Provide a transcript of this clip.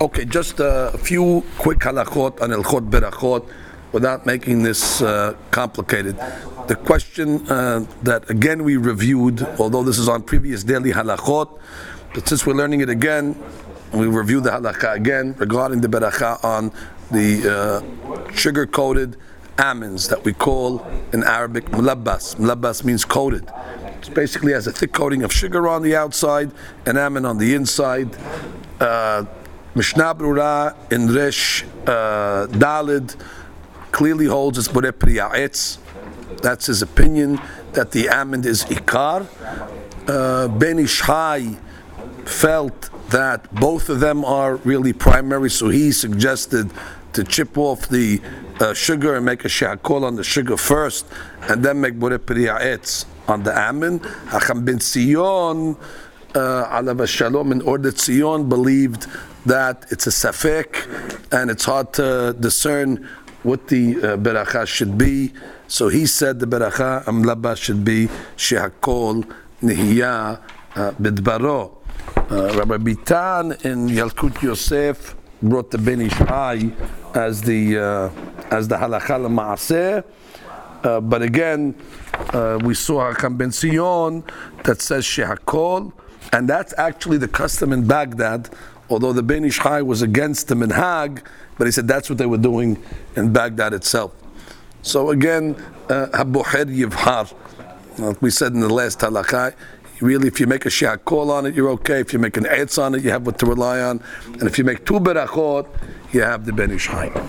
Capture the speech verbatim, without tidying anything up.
Okay, just a few quick halachot on Hilchot Berachot without making this uh, complicated. The question uh, that again we reviewed, although this is on previous daily halachot, but since we're learning it again, we review the halakha again regarding the beracha on the uh, sugar-coated almonds that we call in Arabic mulabbas. Mulabbas means coated. It basically has a thick coating of sugar on the outside and almond on the inside. Uh, Mishnah Brura in Resh uh, Dalid clearly holds it's Borei Pri Ha'etz. That's his opinion, that the almond is Ikar. Uh, Ben Ish Hai felt that both of them are really primary, so he suggested to chip off the uh, sugar and make a she'akol on the sugar first, and then make Borei Pri Ha'etz on the almond. Hacham ben Sion, alav shalom, in order Sion believed that it's a safek and it's hard to discern what the uh, beracha should be. So he said the beracha amlaba should be she'akol nihiya bidbaro. Rabbi Bitan in Yalkut Yosef brought the Ben Ish Hai as the uh, as the halakha l'maaseh, uh, but again uh, we saw Hakam ben Sion that says she'akol, and that's actually the custom in Baghdad. Although the Ben Ish Hai was against the minhag, but he said that's what they were doing in Baghdad itself. So again, haboher yivhar, like we said in the last halakha, really, if you make a she'akol on it, you're okay. If you make an etz on it, you have what to rely on. And if you make two berachot, you have the Ben Ish Hai.